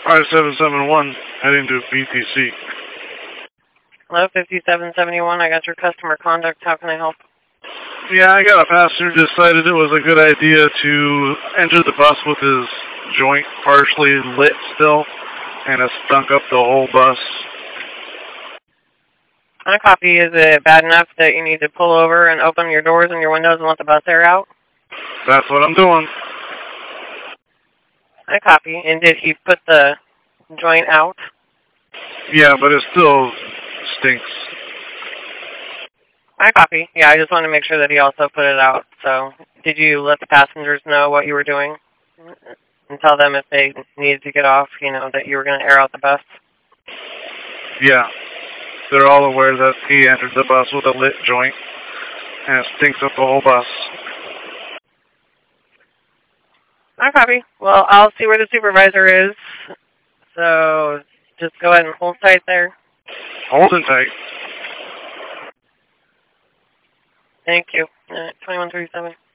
5771, heading to BTC. Hello, 5771. I got your customer conduct. How can I help? Yeah, I got a passenger who decided it was a good idea to enter the bus with his joint partially lit still, and it stunk up the whole bus. I copy. Is it bad enough that you need to pull over and open your doors and your windows and let the bus air out? That's what I'm doing. I copy. And did he put the joint out? Yeah, but it still stinks. I copy. Yeah, I just want to make sure that he also put it out. So, did you let the passengers know what you were doing? And tell them if they needed to get off, you know, that you were going to air out the bus? Yeah. They're all aware that he entered the bus with a lit joint, and it stinks up the whole bus. I copy. Well, I'll see where the supervisor is. So, just go ahead and hold tight there. Holding tight. Thank you. 2137.